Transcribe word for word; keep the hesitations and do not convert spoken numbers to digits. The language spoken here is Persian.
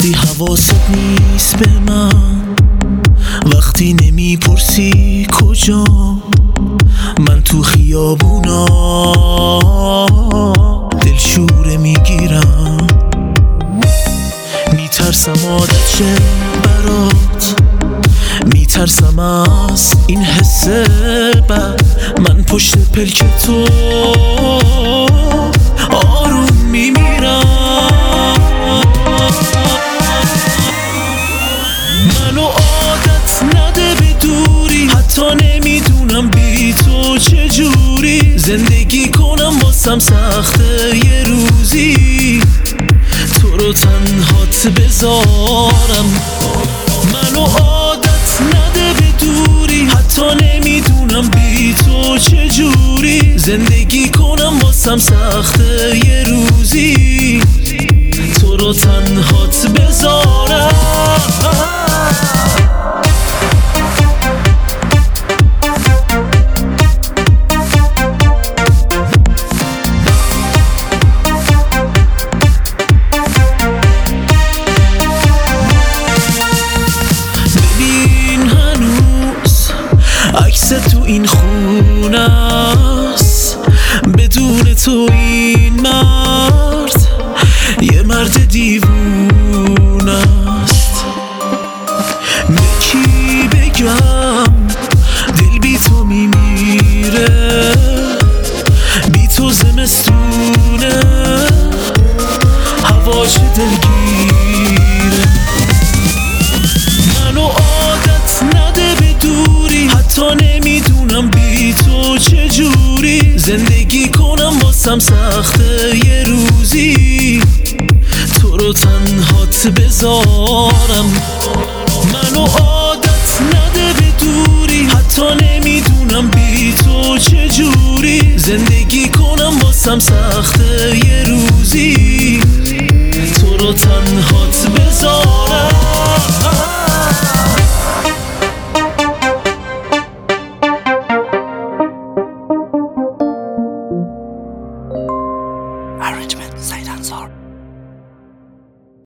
وقتی حواست نیست به من، وقتی نمیپرسی کجا، من تو خیابونا دلشوره میگیرم. میترسم عادت شه برات، میترسم از این حس بد، من پشت پلک تو آروم میمیرم. منو عادت نده به دوری، حتی نمیدونم بی تو چجوری زندگی کنم، واسم سخته یه روزی تو رو تنهات بذارم. منو عادت نده به دوری، حتی نمیدونم بی تو چجوری زندگی کنم، واسم سخته یه روزی تو رو تنهات بذارم. عکس تو این خونه است، بدون تو این مرد یه مرد دیوونه است. به کی بگم دل بی تو میمیره، بی تو زمستونه هواش دلگیره. منو عادت نده به دوری، حتی نمیدونم بی تو چجوری زندگی کنم، واسم سخته یه روزی تو رو تنهات بذارم. منو عادت نده به دوری، حتی نمیدونم بی تو چجوری زندگی کنم، واسم سخته یه روزی